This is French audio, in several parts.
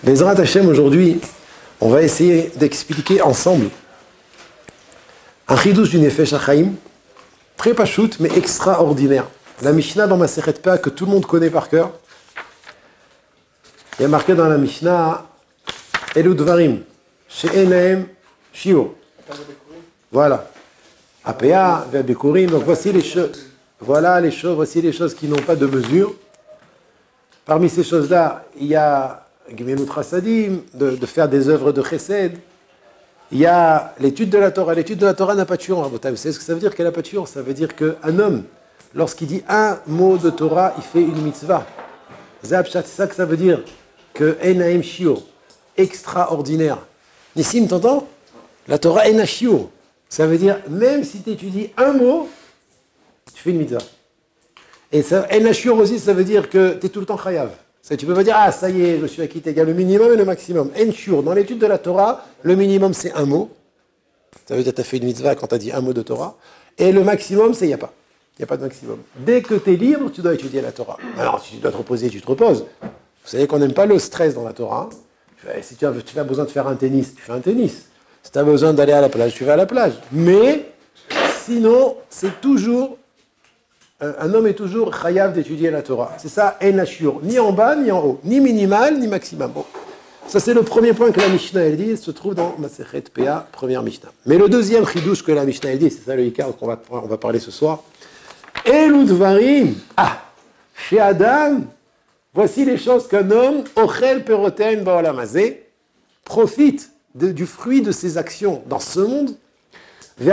Bezrat Hashem, aujourd'hui, on va essayer d'expliquer ensemble un chidouche du Nefesh HaChaim, très pachout, mais extraordinaire. La Mishnah dans Masechet Peah que tout le monde connaît par cœur. Il y a marqué dans la Mishnah Elu Dvarim, She'enahem Shiur. Voilà. Apea, Ve'abikurim. Donc voici les choses. Voilà les choses. Voici les choses qui n'ont pas de mesure. Parmi ces choses-là, il y a Gemilut Chasadim, de faire des œuvres de Chesed. Il y a l'étude de la Torah. L'étude de la Torah n'a pas de shiur. Vous savez ce que ça veut dire qu'elle n'a pas de shiur? Ça veut dire qu'un homme, lorsqu'il dit un mot de Torah, il fait une mitzvah. C'est ça que ça veut dire que Enaim shiur, extraordinaire. Nissim, t'entends? La Torah Ena shiur. Ça veut dire, même si tu étudies un mot, tu fais une mitzvah. Et Ena shiur aussi, ça veut dire que tu es tout le temps chayav. Tu ne peux pas dire, ah, ça y est, je suis acquitté. Il y a le minimum et le maximum. En shiur, dans l'étude de la Torah, le minimum, c'est un mot. Ça veut dire que tu as fait une mitzvah quand tu as dit un mot de Torah. Et le maximum, c'est il n'y a pas. Il n'y a pas de maximum. Dès que tu es libre, tu dois étudier la Torah. Alors, si tu dois te reposer, tu te reposes. Vous savez qu'on n'aime pas le stress dans la Torah. Si tu as besoin de faire un tennis, tu fais un tennis. Si tu as besoin d'aller à la plage, tu vas à la plage. Mais, sinon, c'est toujours... Un homme est toujours chayav d'étudier la Torah. C'est ça, en ashur. Ni en bas, ni en haut. Ni minimal, ni maximum. Bon. Ça, c'est le premier point que la Mishnah, elle dit. Il se trouve dans Masechet Peah, première Mishnah. Mais le deuxième chidouche que la Mishnah, elle dit, c'est ça le hikar qu'on va parler ce soir. Elu dvarim. Ah, chez Adam, voici les choses qu'un homme, ochel peroten ba'olam hazeh, profite du fruit de ses actions dans ce monde. Et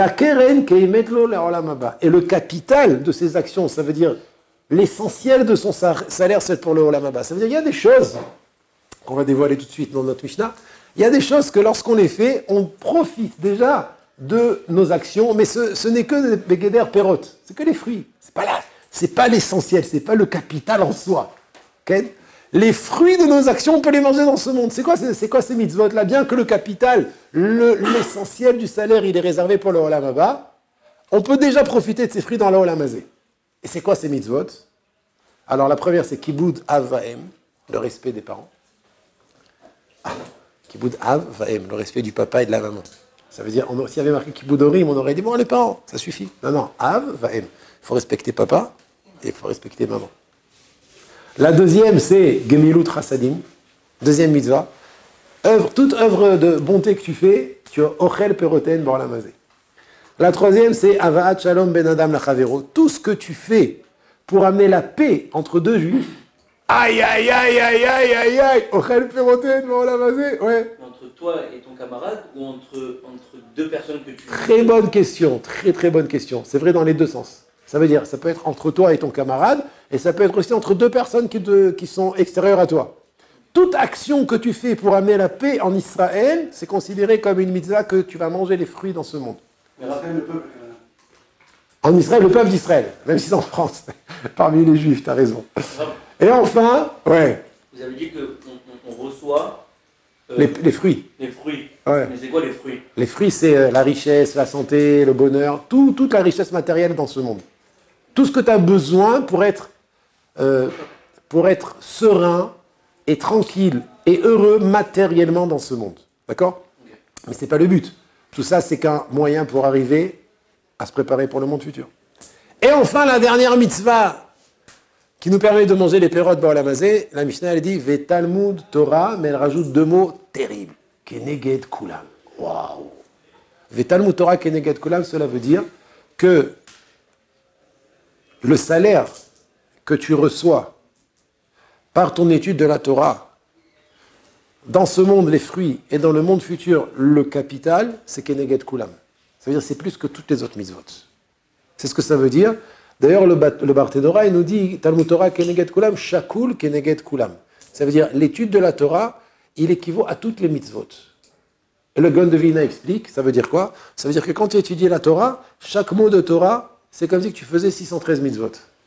le capital de ses actions, ça veut dire l'essentiel de son salaire, c'est pour le Olam Haba. Ça veut dire qu'il y a des choses qu'on va dévoiler tout de suite dans notre Mishnah. Il y a des choses que lorsqu'on les fait, on profite déjà de nos actions, mais ce n'est que des begeder perot, c'est que les fruits. C'est pas l'essentiel, c'est pas le capital en soi. Okay? Les fruits de nos actions, on peut les manger dans ce monde. C'est quoi ces mitzvot-là? Bien que le capital, l'essentiel du salaire, il est réservé pour le Olam Haba, on peut déjà profiter de ces fruits dans le Olam Hazeh. Et c'est quoi ces mitzvot? Alors la première, c'est Kibud Av Vaem, le respect des parents. Kibud Av Vaem, le respect du papa et de la maman. Ça veut dire, s'il y avait marqué Kibud Orim, on aurait dit, bon, les parents, ça suffit. Non, Av Vaem. Il faut respecter papa et il faut respecter maman. La deuxième, c'est Gemilut Chasadim, deuxième mitzvah. Toute œuvre de bonté que tu fais, tu as Ochel Peroten Ba'olam Hazeh. La troisième, c'est Avaat Shalom Ben Adam Lachavero. Tout ce que tu fais pour amener la paix entre deux juifs, aïe, Ochel Peroten Ba'olam Hazeh, ouais. Entre toi et ton camarade ou entre deux personnes que tu... Très bonne question, très bonne question. C'est vrai dans les deux sens. Ça veut dire, ça peut être entre toi et ton camarade, et ça peut être aussi entre deux personnes qui sont extérieures à toi. Toute action que tu fais pour amener la paix en Israël, c'est considéré comme une mitzvah que tu vas manger les fruits dans ce monde. Mais rappelle le peuple. En Israël, le peuple d'Israël, même si c'est en France, parmi les Juifs, tu as raison. Et enfin, ouais. Vous avez dit qu'on reçoit... Les fruits. Les fruits. Ouais. Mais c'est quoi les fruits? Les fruits, c'est la richesse, la santé, le bonheur, toute la richesse matérielle dans ce monde. Tout ce que tu as besoin pour être serein et tranquille et heureux matériellement dans ce monde. D'accord? Okay. Mais ce n'est pas le but. Tout ça, c'est qu'un moyen pour arriver à se préparer pour le monde futur. Et enfin, la dernière mitzvah qui nous permet de manger les pérotes ba'olam hazeh, la Mishnah, elle dit « Vetalmud Torah », mais elle rajoute deux mots terribles. « Keneged kulam ». Waouh! « Vetalmud Torah keneged kulam », cela veut dire que le salaire que tu reçois par ton étude de la Torah, dans ce monde, les fruits, et dans le monde futur, le capital, c'est Keneged Kulam. Ça veut dire que c'est plus que toutes les autres mitzvot. C'est ce que ça veut dire. D'ailleurs, le Barthénora, il nous dit Talmud Torah Keneged Kulam, Shakul Keneged Kulam. Ça veut dire l'étude de la Torah, il équivaut à toutes les mitzvot. Et le Gaon de Vilna explique, ça veut dire quoi? Ça veut dire que quand tu étudies la Torah, chaque mot de Torah, c'est comme si tu faisais 613 mitzvot.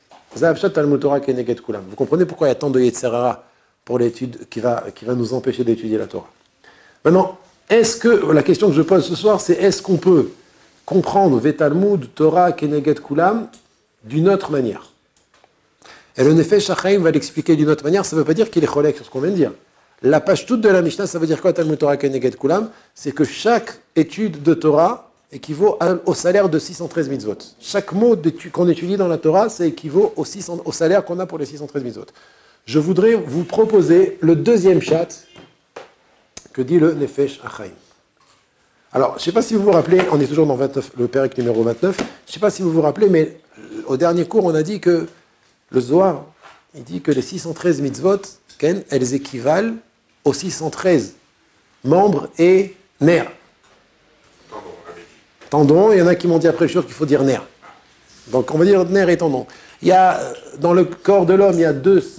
Vous comprenez pourquoi il y a tant de Yetzer Hara pour l'étude qui va nous empêcher d'étudier la Torah. Maintenant, la question que je pose ce soir, c'est est-ce qu'on peut comprendre Vetalmud, Torah, Keneged Kulam d'une autre manière? Et le Nefesh HaChaim va l'expliquer d'une autre manière, ça ne veut pas dire qu'il est cholek sur ce qu'on vient de dire. La pashtout de la Mishnah, ça veut dire quoi, Talmud Torah Keneged Kulam? C'est que chaque étude de Torah équivaut au salaire de 613 mitzvot. Chaque mot qu'on étudie dans la Torah, ça équivaut au salaire qu'on a pour les 613 mitzvot. Je voudrais vous proposer le deuxième chat que dit le Nefesh HaChaim. Alors, je ne sais pas si vous vous rappelez, on est toujours dans 29, le Pérec numéro 29, je ne sais pas si vous vous rappelez, mais au dernier cours, on a dit que le Zohar, il dit que les 613 mitzvot, elles équivalent aux 613 membres et nerfs. Tendons, il y en a qui m'ont dit après le jour qu'il faut dire nerfs. Donc, on va dire nerfs et tendons. Il y a, dans le corps de l'homme, il y a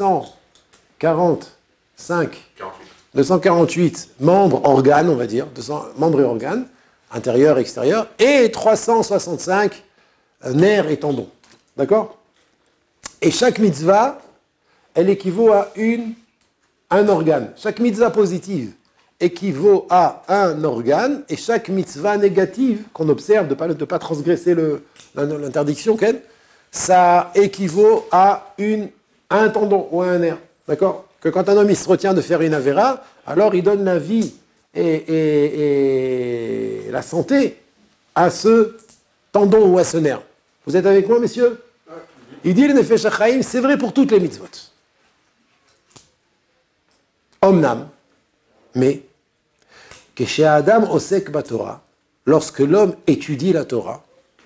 248 membres, organes, on va dire, 200 membres et organes, intérieurs, extérieurs, et 365 nerfs et tendons. D'accord? Et chaque mitzvah, elle équivaut à un organe. Chaque mitzvah positive équivaut à un organe, et chaque mitzvah négative qu'on observe, de ne pas transgresser l'interdiction, ça équivaut à un tendon ou à un nerf. D'accord? Que quand un homme il se retient de faire une avéra, alors il donne la vie et la santé à ce tendon ou à ce nerf. Vous êtes avec moi, messieurs? Il dit le Nefesh HaChaim, c'est vrai pour toutes les mitzvot. Omnam, mais que Adam osek baTorah, lorsque l'homme étudie la Torah,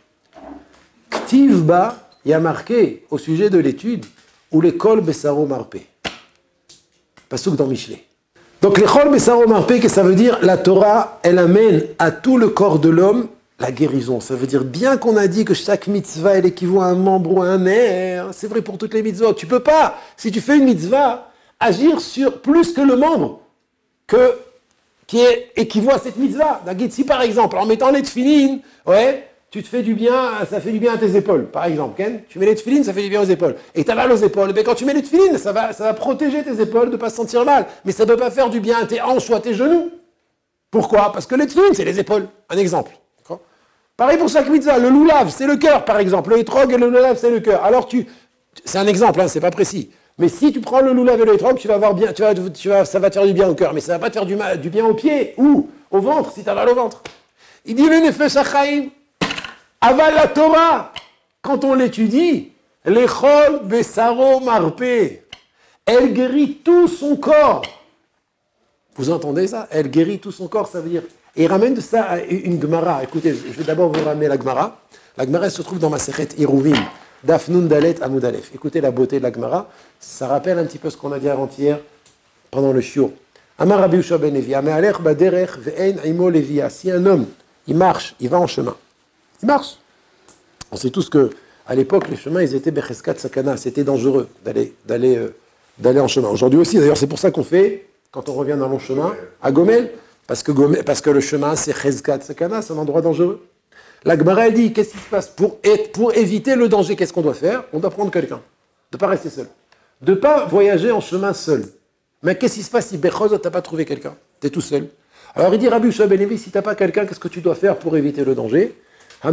Ktiv ba, il y a marqué au sujet de l'étude, ou l'école Bessaro Marpé. Passouk dans Michelet. Donc l'école Bessaro Marpé, que ça veut dire, la Torah, elle amène à tout le corps de l'homme la guérison. Ça veut dire, bien qu'on a dit que chaque mitzvah, elle équivaut à un membre ou à un nerf, c'est vrai pour toutes les mitzvot. Tu peux pas, si tu fais une mitzvah, agir sur plus que le membre qui équivaut à cette mitzvah. Si par exemple, en mettant les tefilines, tu te fais du bien, ça fait du bien à tes épaules, par exemple. Ken, tu mets les tefilines, ça fait du bien aux épaules. Et tu as mal aux épaules. Mais quand tu mets les tefilines, ça va protéger tes épaules de ne pas se sentir mal. Mais ça ne peut pas faire du bien à tes hanches ou à tes genoux. Pourquoi? Parce que les tefilines, c'est les épaules. Un exemple. Pareil pour chaque mitzvah. Le loulav, c'est le cœur, par exemple. Le hétrog et le loulav, c'est le cœur. Alors c'est un exemple, c'est pas précis. Mais si tu prends le loulav et le hétrog, tu vas voir bien, ça va te faire du bien au cœur. Mais ça ne va pas te faire du bien aux pieds ou au ventre, si tu as mal au ventre. Il dit le Nefesh HaChaim. Aval la Torah, quand on l'étudie, l'échol Bessaro Marpé, elle guérit tout son corps. Vous entendez ça? Elle guérit tout son corps, ça veut dire. Et il ramène de ça à une Gemara. Écoutez, je vais d'abord vous ramener la Gemara. La Gemara se trouve dans ma Masechet Iruvim, Daf Nun Dalet Amud Aleph. Écoutez la beauté de la Gemara. Ça rappelle un petit peu ce qu'on a dit avant-hier pendant le shiur. Amar Rabbi Yehoshua ben Levi, Ame'alech baderech ve'ein imo levia. Si un homme, il marche, il va en chemin. Il marche. On sait tous que à l'époque, les chemins, ils étaient becheskat sakana. C'était dangereux d'aller en chemin. Aujourd'hui aussi, d'ailleurs, c'est pour ça qu'on fait, quand on revient d'un long chemin, à Gomel, parce que le chemin, c'est cheskat sakana, c'est un endroit dangereux. La Gemara, elle dit, qu'est-ce qui se passe pour éviter le danger? Qu'est-ce qu'on doit faire? On doit prendre quelqu'un. De ne pas rester seul. De ne pas voyager en chemin seul. Mais qu'est-ce qui se passe si Bechozot, tu n'as pas trouvé quelqu'un? Tu es tout seul. Alors il dit, Rabbi Yehoshua ben Levi, si tu n'as pas quelqu'un, qu'est-ce que tu dois faire pour éviter le danger? Qu'il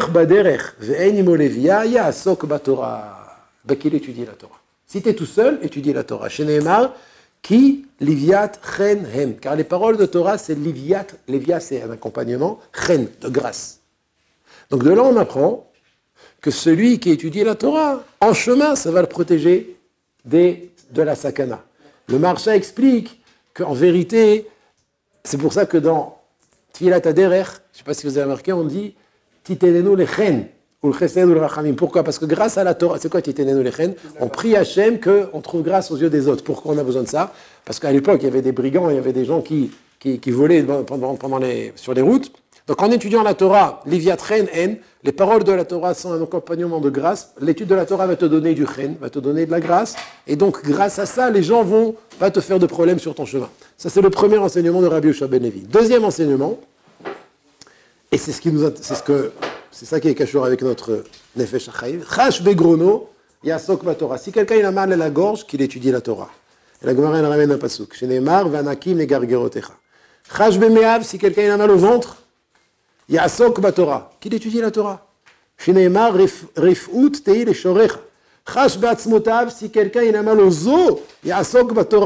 étudie la Torah. Si tu es tout seul, étudie la Torah. Sheneemar, ki liviat chen hem. Car les paroles de Torah, c'est liviat. Livia, c'est un accompagnement. Chen, de grâce. Donc de là, on apprend que celui qui étudie la Torah, en chemin, ça va le protéger de la sakana. Le Marsha explique qu'en vérité, c'est pour ça que dans Tfilat Haderech, je ne sais pas si vous avez remarqué, on dit Titenenu lechen ou le chesed ou le rachamim. Pourquoi? Parce que grâce à la Torah, c'est quoi Titenenu lechen? On prie Hachem qu'on trouve grâce aux yeux des autres. Pourquoi on a besoin de ça? Parce qu'à l'époque, il y avait des brigands, il y avait des gens qui volaient sur les routes. Donc en étudiant la Torah, Liviat chen en, les paroles de la Torah sont un accompagnement de grâce. L'étude de la Torah va te donner du chen, va te donner de la grâce. Et donc grâce à ça, les gens vont pas te faire de problème sur ton chemin. Ça c'est le premier enseignement de Rabbi Yehoshua ben Levi. Deuxième enseignement, et c'est ça qui est caché avec notre Nefesh HaChaim. Chash begrono yasok baTorah. Si quelqu'un il a mal à la gorge, qu'il étudie la Torah. Et la Gemara elle ramène un pasuk. Sheneemar v'anakim negargerotecha. Chash bemeav, si quelqu'un il a mal au ventre, yasok baTorah, qu'il étudie la Torah. Sheneemar rifut tei leshorecha. Chash beatzmotav, si quelqu'un il a mal aux os, yasok baTorah.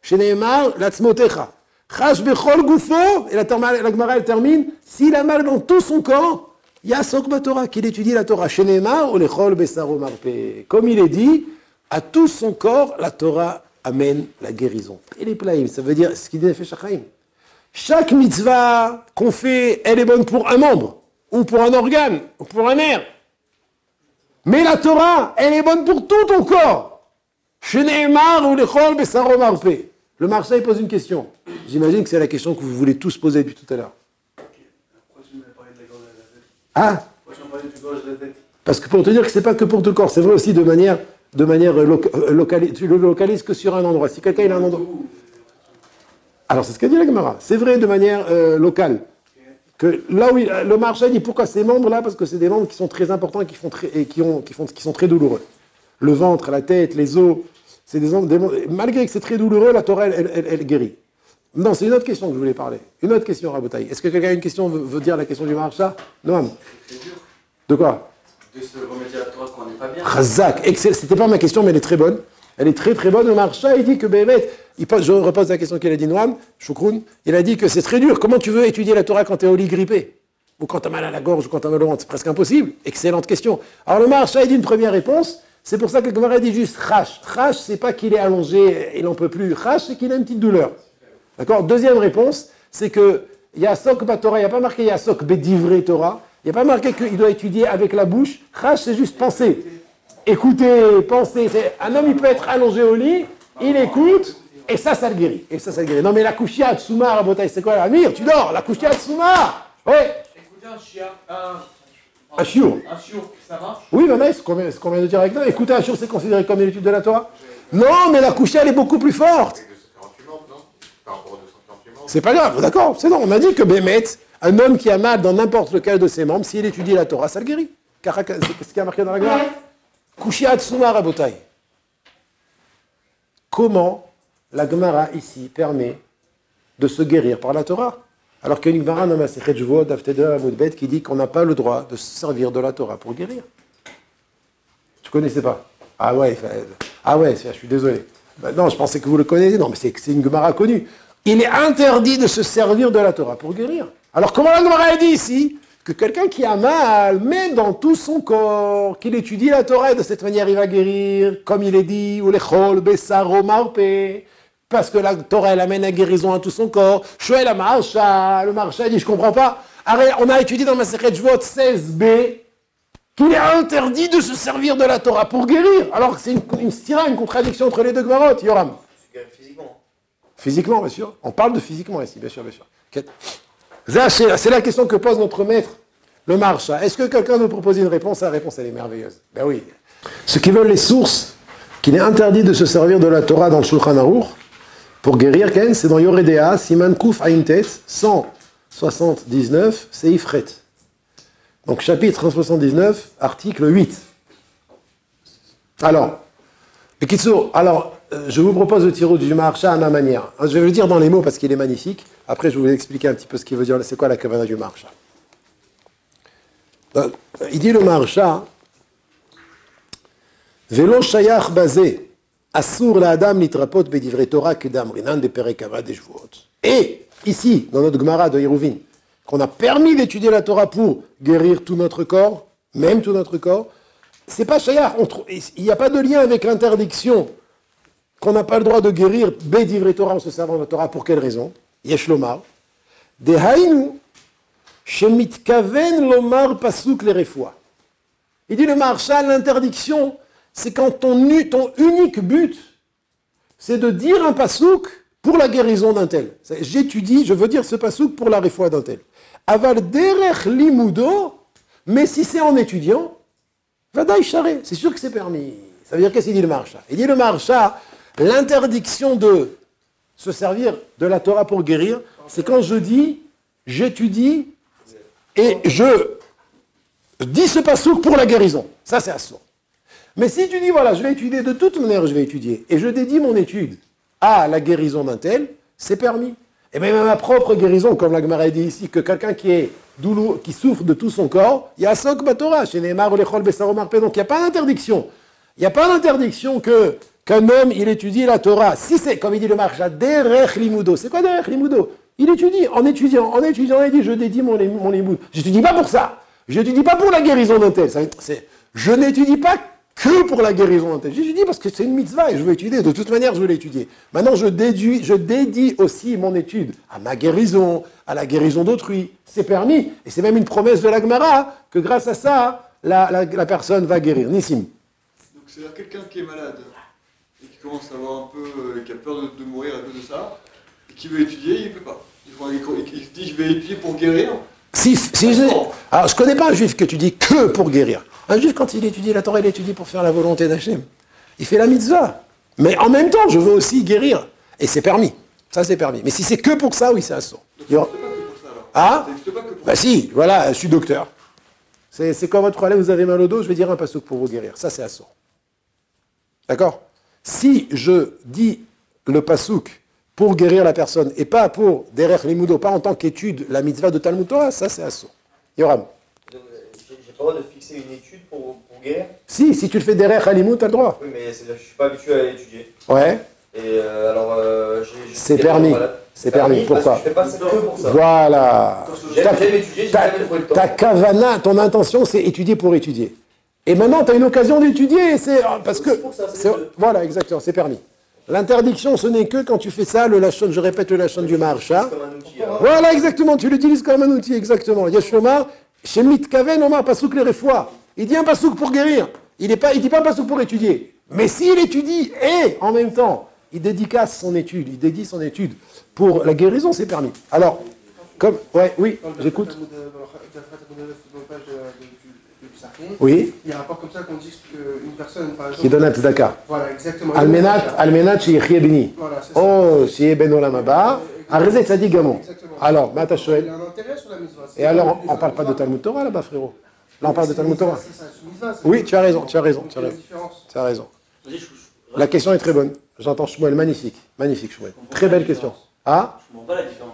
Sheneemar, latzmotecha. Chash bechol gufo, et la Gemara elle termine, s'il a mal dans tout son corps, yasok batora, qu'il étudie la Torah. Sheneemar, ou lechol besaro marpe. Comme il est dit, à tout son corps, la Torah amène la guérison. Et les plaïm, ça veut dire ce qu'il dit fait Shachaim. Chaque mitzvah qu'on fait, elle est bonne pour un membre, ou pour un organe, ou pour un nerf. Mais la Torah, elle est bonne pour tout ton corps. Sheneemar ou lechol besaro marpe. Le Marcha, il pose une question. J'imagine que c'est la question que vous voulez tous poser depuis tout à l'heure. Pourquoi tu m'as parlé de la gorge et de la tête? Ah, Pourquoi tu m'as parlé du gorge et de la tête? parce que pour te dire que c'est pas que pour tout le corps, c'est vrai aussi de manière locale. Tu le localises que sur un endroit. Si quelqu'un il a un endroit. Alors c'est ce qu'a dit la Gemara. C'est vrai de manière locale. Que là où le Marcha dit pourquoi ces membres-là, parce que c'est des membres qui sont très importants et qui sont très douloureux. Le ventre, la tête, les os. C'est malgré que c'est très douloureux, la Torah, elle guérit. Non, c'est une autre question que je voulais parler. Une autre question, Rabotaï. Est-ce que quelqu'un a une question, veut dire la question du Maharsha? Noam. C'est dur De quoi? de se remettre à la Torah quand on n'est pas bien. Chazak. C'était pas ma question, mais elle est très bonne. Elle est très très bonne. Le Maharsha, il dit que je repose la question qu'il a dit Noam, Shukroun. Il a dit que c'est très dur. Comment tu veux étudier la Torah quand tu es au lit grippé? Ou quand tu as mal à la gorge, ou quand tu as mal au ventre? C'est presque impossible. Excellente question. Alors le Maharsha, il dit une première réponse. C'est pour ça que le Gemara dit juste Chash. Chash, c'est pas qu'il est allongé, il n'en peut plus. Chash, c'est qu'il a une petite douleur. D'accord? Deuxième réponse, c'est que Yasok Batora, il n'y a pas marqué Yasok Bedivre Torah. Il n'y a pas marqué qu'il doit étudier avec la bouche. Chash, c'est juste penser. Écouter, penser. Un homme, il peut être allongé au lit, il écoute, et ça le guérit. Non, mais la Kushia Atsuma, Rabotai, c'est quoi, Amir? Tu dors, la Kushia Atsuma! Ouais. Écoutez un chien, Un chiour. ça marche? Oui, mais c'est ce qu'on vient de dire avec nous. Écouter un chiour, c'est considéré comme une étude de la Torah? Non, mais la Kushia, elle est beaucoup plus forte. C'est pas grave, d'accord, c'est non. On a dit que Bémet, un homme qui a mal dans n'importe lequel de ses membres, s'il étudie la Torah, ça le guérit. C'est ce qui a marqué dans la Gemara. Kushia Atsuma Rabotai. Comment la Gemara ici permet de se guérir par la Torah? Alors qu'il y a une Gemara dans ma Sechet Juvot, d'Afteda Amoudbet, qui dit qu'on n'a pas le droit de se servir de la Torah pour guérir. Tu ne connaissais pas? Ah ouais, je suis désolé. Ben non, je pensais que vous le connaissiez. Non, mais c'est une Gemara connue. Il est interdit de se servir de la Torah pour guérir. Alors comment la Gemara a dit ici que quelqu'un qui a mal, même dans tout son corps, qu'il étudie la Torah et de cette manière il va guérir, comme il est dit, ou lechol besaro marpe, parce que la Torah elle amène la guérison à tout son corps. Shoel le Maharsha dit je comprends pas. On a étudié dans ma Masechet Jvot 16b qu'il est interdit de se servir de la Torah pour guérir. Alors c'est une contradiction entre les deux Gemarot, Yoram. Physiquement. Physiquement, bien sûr. On parle de physiquement ici, bien sûr. C'est la question que pose notre maître, le Maharsha. Est-ce que quelqu'un veut proposer une réponse? La réponse, elle est merveilleuse. Ben oui. Ceux qui veulent les sources, qu'il est interdit de se servir de la Torah dans le Shulchan Aruch pour guérir, c'est dans Yoredea, Siman Kuf Aïntet, 179, c'est Ifret. Donc chapitre 179, article 8. Alors, je vous propose de tirer du Maharsha à ma manière. Je vais le dire dans les mots parce qu'il est magnifique. Après, je vais vous expliquer un petit peu ce qu'il veut dire. C'est quoi la kavana du Maharsha? Il dit le Maharsha, Velo shayach bazé, asur la adam litrapot bedivre Torah kedam rinan de perekava de Shvuot. Et ici, dans notre Gemara de Yeruvin, qu'on a permis d'étudier la Torah pour guérir tout notre corps, même tout notre corps, c'est pas shayach. Il n'y a pas de lien avec l'interdiction qu'on n'a pas le droit de guérir bedivre Torah en se servant de la Torah. Pour quelle raison? Yesh lomar. Dehainu shemitkaven lomar pasuk le refoua. Il dit le Maharsha, l'interdiction, c'est quand ton unique but, c'est de dire un pasouk pour la guérison d'un tel. J'étudie, je veux dire ce pasouk pour la refoua d'un tel. Aval derech limudo, mais si c'est en étudiant, vadaï charé, c'est sûr que c'est permis. Ça veut dire qu'est-ce qu'il dit le Maharsha? Il dit le Maharsha, l'interdiction de se servir de la Torah pour guérir, c'est quand je dis, j'étudie et je dis ce pasouk pour la guérison. Ça, c'est assourd. Mais si tu dis, voilà, je vais étudier, de toute manière, je vais étudier, et je dédie mon étude à la guérison d'un tel, c'est permis. Et même à ma propre guérison, comme la Gemara dit ici, que quelqu'un qui souffre de tout son corps, il y a Sok Batora, chez Neymar ou Lechol Besaro Marpe, donc il n'y a pas d'interdiction. Il n'y a pas d'interdiction que qu'un homme, il étudie la Torah. Si c'est, comme il dit le Maharsha, derech limudo. C'est quoi derech limudo? Il étudie, en étudiant, il dit, je dédie mon limoud. Je n'étudie pas pour ça. Je n'étudie pas pour la guérison d'un tel. Je n'étudie pas que pour la guérison d'un tel. J'étudie parce que c'est une mitzvah et je veux étudier. De toute manière, je veux l'étudier. Maintenant, je dédie aussi mon étude à ma guérison, à la guérison d'autrui. C'est permis. Et c'est même une promesse de la Gemara que grâce à ça, la personne va guérir. Nissim. Donc c'est quelqu'un qui est malade et qui commence à avoir un peu, qui a peur de mourir à cause de ça, et qui veut étudier, il ne peut pas. Il se dit je vais étudier pour guérir. Alors je connais pas un juif que tu dis que pour guérir. Un juif quand il étudie la Torah, il étudie pour faire la volonté d'Hachem. Il fait la mitzvah. Mais en même temps, je veux aussi guérir. Et c'est permis. Ça c'est permis. Mais si c'est que pour ça, oui, c'est assaut. Donc ça n'existe pas que pour ça alors. Ah Ça n'existe pas que pour Bah ça. si, voilà, je suis docteur. C'est quoi votre problème, vous avez mal au dos, je vais dire un pasouk pour vous guérir. Ça, c'est assour. D'accord? Si je dis le pasouk pour guérir la personne et pas pour derech limudo, pas en tant qu'étude, la mitzvah de Talmud Torah, ça, c'est assour. Yoram. J'ai pas le droit de fixer une étude pour guérir. Si tu le fais derech à limud, t'as le droit. Oui, mais c'est-à-dire que je suis pas habitué à étudier. Ouais, Et alors, c'est permis. C'est permis. Pourquoi? Je fais pas ça que pour ça. Voilà. J'aime étudier, j'ai jamais trouvé le temps. Ta kavana, ton intention, c'est étudier pour étudier. Et maintenant, tu as une occasion d'étudier, parce que... C'est pour ça, c'est les deux. Voilà, exactement, c'est permis. L'interdiction, ce n'est que quand tu fais ça, je répète le lachon du Maharsha. Comme un outil. Alors. Voilà, exactement, tu l'utilises comme un outil, exactement. Yeshomar, chez Mitkaven, Omar, pasouk les refois. Il dit un pasouk pour guérir. Il dit pas un pasouk pour étudier. Mais s'il étudie et, en même temps, il dédicace son étude, il dédie son étude pour la guérison, c'est permis. Alors, oui, j'écoute. Oui, Il y a un rapport comme ça qu'on dit qu'une personne, par exemple... qui donne un tzedaka. Voilà, exactement. Almenat, שיחיה בני. Voilà, c'est ça. Oh, שיהיה בן עולם הבא. הרי זה צדיק גמור. Exactement. Alors, מה אתה Il שואל? y a un intérêt sur la mitzvah. Et alors, on parle pas de Talmud Torah là-bas, frérot. Là, on parle de Talmud Torah. C'est ça, c'est une mitzvah, c'est Oui, une- tu as raison, tu as raison, Donc, tu as il y a raison. une différence. Tu as raison. Vas-y, La question est très bonne. J'entends Shmuel, magnifique. Magnifique, Shmuel. Très belle question. Ah, Je comprends pas la différence.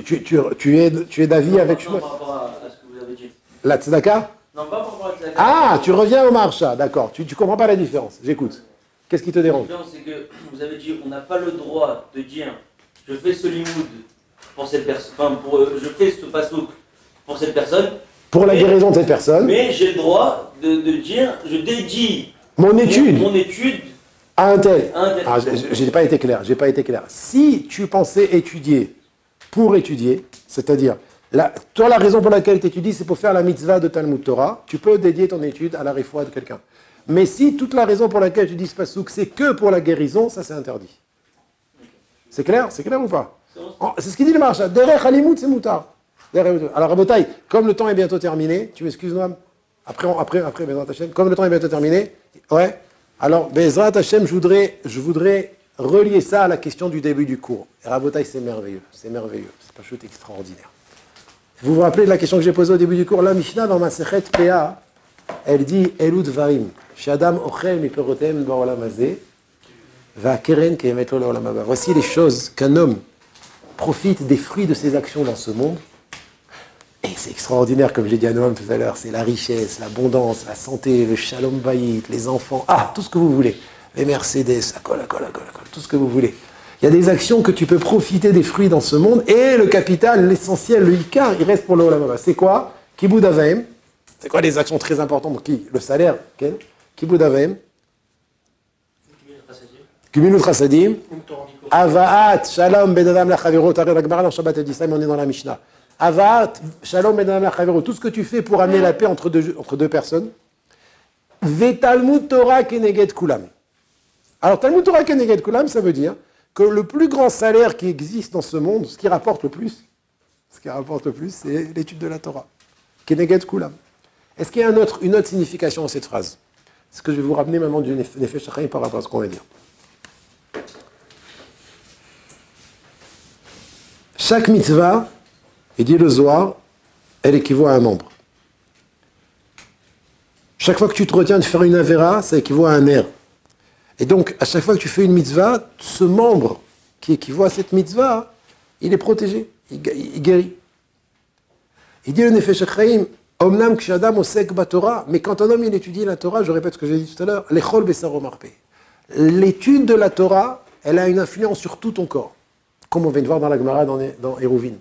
tu es d'avis avec Non, Shmuel? par rapport à ce que vous avez dit. La tzedaka? Non, pas par rapport à la Ah, tu reviens au Maharsha, d'accord. Tu comprends pas la différence. J'écoute. Qu'est-ce qui te La dérange? différence, c'est que vous avez dit on n'a pas le droit de dire je fais ce limoud pour cette personne, enfin, je fais ce pasouk pour cette personne, Pour la guérison de cette personne, mais j'ai le droit de dire je dédie mon étude mon étude à un tel. à un tel. Ah, j'ai pas été clair, j'ai pas été clair. Si tu pensais étudier pour étudier, c'est-à-dire, toi la raison pour laquelle tu étudies, c'est pour faire la mitzvah de Talmud Torah, tu peux dédier ton étude à la réfoua de quelqu'un. Mais si toute la raison pour laquelle tu dis ce pasouk, c'est que pour la guérison, ça c'est interdit. C'est clair? C'est clair ou pas? C'est ce qu'il dit le Maharsha. Derech halimut, c'est moutar. Alors, Rabotai, comme le temps est bientôt terminé, tu m'excuses, Noam? Après, Bezrat Hashem, comme le temps est bientôt terminé, ouais. Alors, Bezrat Hashem, je voudrais relier ça à la question du début du cours. Et Rabotai, c'est merveilleux. C'est pas chose extraordinaire. Vous vous rappelez de la question que j'ai posée au début du cours? La Mishnah, dans ma Sechet PA, elle dit Elud Varim, Shadam Ochel Miperotem Baolam Hazeh, Va Keren Kemet Lo Laolam Haba. Voici les choses qu'un homme profite des fruits de ses actions dans ce monde. Et c'est extraordinaire, comme j'ai dit à Noam tout à l'heure, c'est la richesse, l'abondance, la santé, le shalom bayit, les enfants, tout ce que vous voulez. Les Mercedes, la colle, tout ce que vous voulez. Il y a des actions que tu peux profiter des fruits dans ce monde, et le capital, l'essentiel, le ikar, il reste pour le olam haba. C'est quoi? Kibud avaim. C'est quoi les actions très importantes pour qui? Le salaire, okay? Kibud avaim. Gemilut chasadim. Avaat, shalom, ben adam lachaviro. T'arrives à la Gemara dans Shabbat et Dissaïm, on est dans la Mishnah. Avaat, shalom, ben adam lachaviro. Tout ce que tu fais pour amener la paix entre deux personnes. Vetalmud Torah keneged kulam. Alors, Talmud Torah keneged kulam, ça veut dire que le plus grand salaire qui existe dans ce monde, ce qui rapporte le plus, c'est l'étude de la Torah. Keneged kulam. Est-ce qu'il y a une autre signification dans cette phrase? C'est ce que je vais vous ramener maintenant du Nefesh HaChaim par rapport à ce qu'on va dire. Chaque mitzvah, il dit le Zohar, elle équivaut à un membre. Chaque fois que tu te retiens de faire une avéra, ça équivaut à un nerf. Et donc, à chaque fois que tu fais une mitzvah, ce membre qui équivaut à cette mitzvah, il est protégé, il guérit. Il dit le Nefesh HaChaim, Omnam kshadam osek batorah, mais quand un homme il étudie la Torah, je répète ce que j'ai dit tout à l'heure, lechol besaro marpé. l'étude de la Torah, elle a une influence sur tout ton corps. Comme on vient de voir dans la Gemara, dans Eruvin.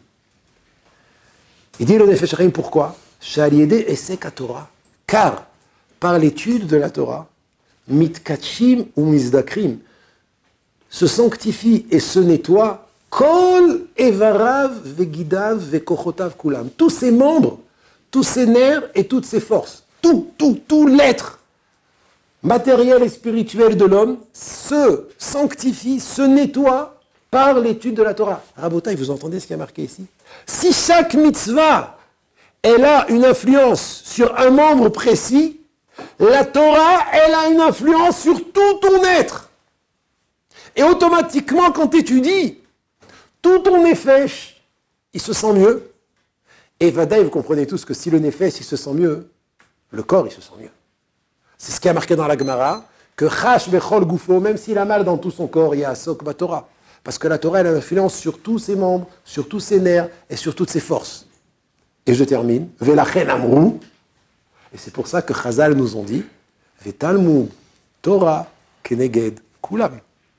Il dit le Nefesh HaChaim, pourquoi? Shaliede esek Torah. Car, par l'étude de la Torah, mitkachim ou mizdakrim, se sanctifie et se nettoie kol evarav vegidav vekochotav kulam. Tous ses membres, tous ses nerfs et toutes ses forces. Tout l'être matériel et spirituel de l'homme se sanctifie, se nettoie par l'étude de la Torah. Rabotai, vous entendez ce qui est marqué ici? Si chaque mitzvah, elle a une influence sur un membre précis, la Torah, elle a une influence sur tout ton être. Et automatiquement, quand tu étudies, tout ton nefesh, il se sent mieux. Et vadaï, vous comprenez tous que si le nefesh, il se sent mieux, le corps, il se sent mieux. C'est ce qui a marqué dans la Gemara, que chash bechol gufo, même s'il a mal dans tout son corps, il y a asok batorah. Parce que la Torah, elle a une influence sur tous ses membres, sur tous ses nerfs et sur toutes ses forces. Et je termine. Velachen amrou. Et c'est pour ça que Chazal nous ont dit Vetalmud Torah keneged kulam.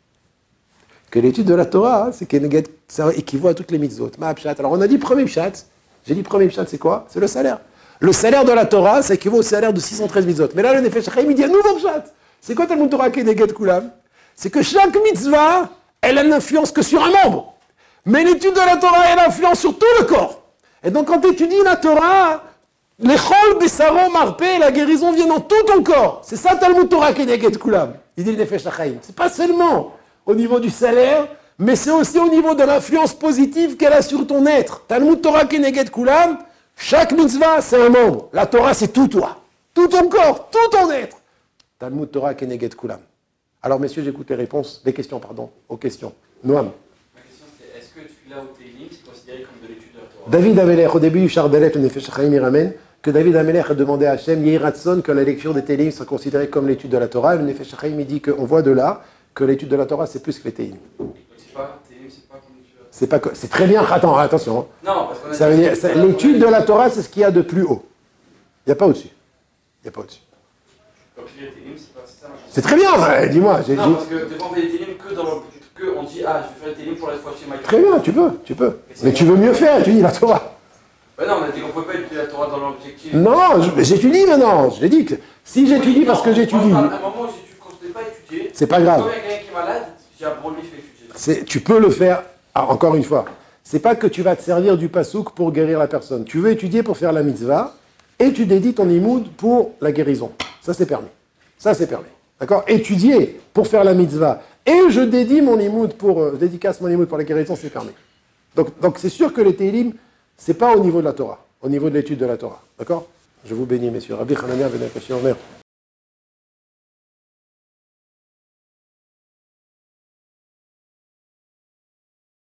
Que l'étude de la Torah, c'est keneged, ça équivaut à toutes les mitzvot. Ma'apshat. Alors on a dit premier pshat. J'ai dit premier pshat, c'est quoi? C'est le salaire. Le salaire de la Torah, ça équivaut au salaire de 613 mitzvot. Mais là, le Nefesh HaChaim, il dit un nouveau pshat. C'est quoi Talmud Torah keneged kulam? C'est que chaque mitzvah, elle a une influence que sur un membre. Mais l'étude de la Torah, elle influence sur tout le corps. Et donc, quand tu étudies la Torah, les chol, bessaro, marpé, la guérison vient dans tout ton corps. C'est ça, Talmud Torah keneged kulam. Il dit le Nefesh HaChaim. C'est pas seulement au niveau du salaire, mais c'est aussi au niveau de l'influence positive qu'elle a sur ton être. Talmud Torah keneged kulam, chaque mitzvah, c'est un membre. La Torah, c'est tout toi. Tout ton corps, tout ton être. Talmud Torah keneged kulam. Alors, messieurs, j'écoute les réponses, les questions, pardon, aux questions. Noam. Ma question c'est, est-ce que tu l'as au Télim, c'est considéré comme de l'étude de la Torah? David Amelech, au début du Chardelet, le Nefesh HaChaim, il ramène que David Amelech a demandé à Hachem, Yehi Ratson, que la lecture des Télim soit considérée comme l'étude de la Torah. Et le Nefesh HaChaim, il dit qu'on voit de là que l'étude de la Torah, c'est plus que les Télim. Donc c'est pas Télim, c'est pas comme l'étude de la Torah. C'est pas que, c'est très bien, attention. Non, parce qu'on a Ça veut dit dire, l'étude de la Torah, c'est ce qu'il y a de plus haut. Il n'y a pas au-dessus. Il n'y a pas au-dessus. Donc les Télim, c'est pas ça. C'est très bien, dis-moi. Non, parce que des fois on fait des Télim que dans le que on dit ah je vais faire des Télim pour la fois chez Mike. Très bien, tu peux. Mais tu veux mieux faire, tu dis la Torah. Ouais, non, on a dit qu'on ne pouvait pas étudier la Torah dans l'objectif. Non, j'étudie maintenant. Je l'ai dit que si j'étudie parce que j'étudie, À un moment, quand je n'ai pas étudié, c'est pas grave. quand il y a quelqu'un qui est malade, j'ai un bon lui fait étudier. Tu peux le faire, encore une fois. C'est pas que tu vas te servir du pasouk pour guérir la personne. Tu veux étudier pour faire la mitzvah et tu dédies ton imoud pour la guérison. Ça, c'est permis. Ça, c'est permis. D'accord? Étudier pour faire la mitzvah et je dédie mon imoud dédicace mon imoud pour la guérison, c'est permis. Donc c'est sûr que les télim, c'est pas au niveau de la Torah, au niveau de l'étude de la Torah. D'accord? Je vous bénis, messieurs. Rabbi Hanania ben Akashi Omer.